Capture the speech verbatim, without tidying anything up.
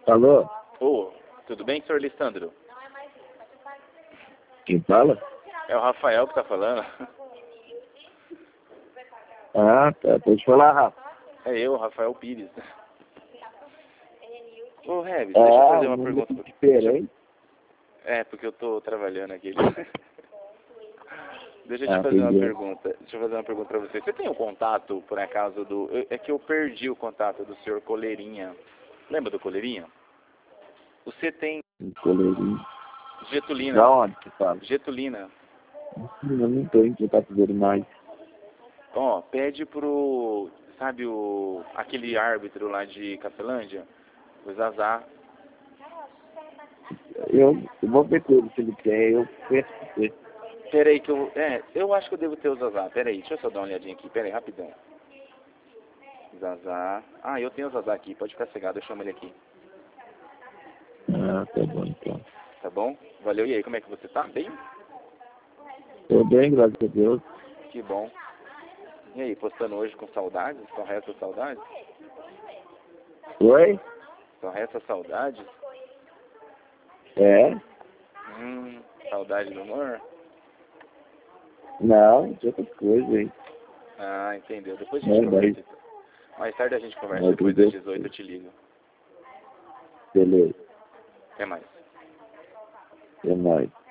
Alô? Ô, tudo bem, senhor Lissandro? Quem fala? É o Rafael que tá falando. Ah, tá. Pode falar, Rafa. É eu, Rafael Pires. Ô, Reves, deixa eu Ah, fazer uma um pergunta. número diferente. É, porque eu tô trabalhando aqui. Deixa eu te Ah, fazer uma entendi. pergunta. Deixa eu fazer uma pergunta pra você. Você tem o contato, por acaso, do... eu- É que eu perdi o contato do senhor Coleirinha. Lembra do Coleirinha? Você tem Um coleirinho. Getulina. Da onde você fala? Getulina. Eu não tô em contato dele mais. Ó, pede pro... Sabe o... Aquele árbitro lá de Cafelândia? O Zazá. Eu, eu vou ver com ele se ele quer. Eu peço pra você. Peraí que eu... É, eu acho que eu devo ter o Zazá. Peraí, deixa eu só dar uma olhadinha aqui. Peraí, rapidão. Zazá. Ah, eu tenho o Zazá aqui. Pode ficar cegado, eu chamo ele aqui. Ah, tá bom então. Tá bom? Valeu. E aí, como é que você tá? Bem? Tô bem, graças a Deus. Que bom. E aí, postando hoje com saudades? Só resta saudades? Oi? Só resta saudades? É? Hum, saudade do amor? Não, de outra coisa, hein? Ah, entendeu. Depois a É, gente conversa daí. então. Mais tarde a gente conversa. É, Depois das tudo dezoito eu te ligo. beleza. Até mais. É nóis.